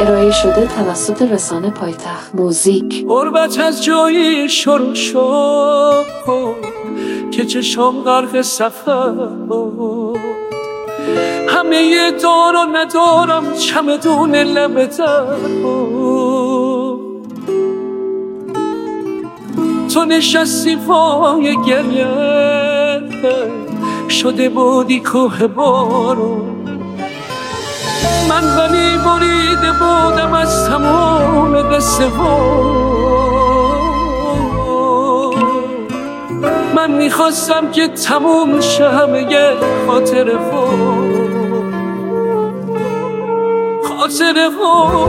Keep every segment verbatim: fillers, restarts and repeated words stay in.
ارائه شده توسط رسانه پایتخت موزیک. غربت از جایی شروع شد که چشم غرق سفر بود، همه دار و ندارم چمدون لب در بود. تو نشستی پای گریه شده بودی کوه بارون، من ولی بریده بودم از تمام قصه ها. من میخواستم که تموم شه همه خاطره ها خاطره ها.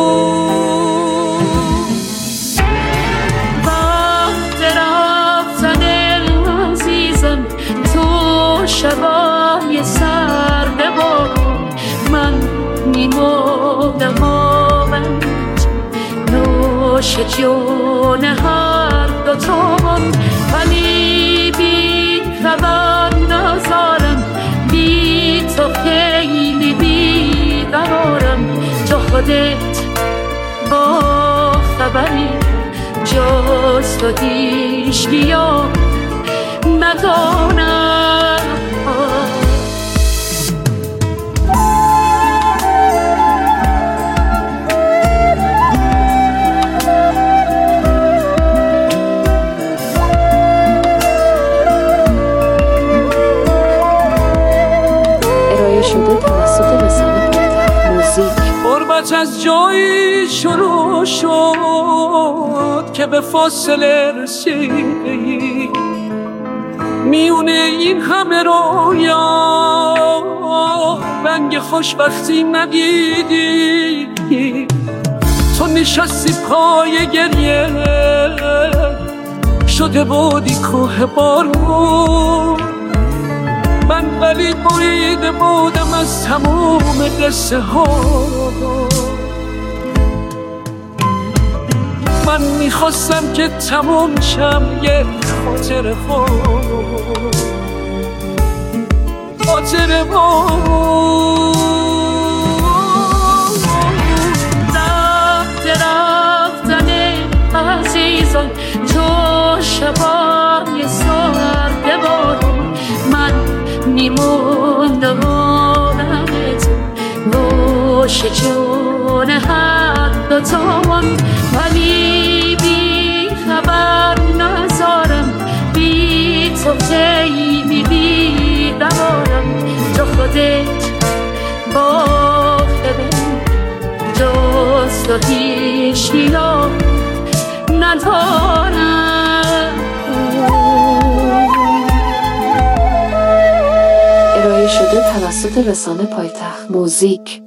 وقت رفتن عزیزم تو شبای سرده بارون، من میمردم آمد نوش جون هر دوتامون، ولی بی خبر نزارم، بی تو خیلی بی قرارم. تو خودت با خبری جز تو هیچکی ها ندانم. شده توسط رسانه پایتخت موزیک. غربت از جایی شروع شد که به فاصله رسیدی، میونه این همه رویا رنگ خوشبختی ندیدی. تو نشستی پای گریه شده بودی کوه بارون، من ولی بریده بودم از تموم قصه ها. من میخواستم که تموم شم یه خاطره ها خاطره ها. وقت رفتن عزیزان تو شبای سرده بارون، من میموندم آمد نوش جون هر دوتامون، ولی بی خبر نزارم، بی تو خیلی بی قرارم. تو خودت با خبر جز تو هیچکی ها ندارم. ارائه شده توسط رسانه پایتخت موزیک.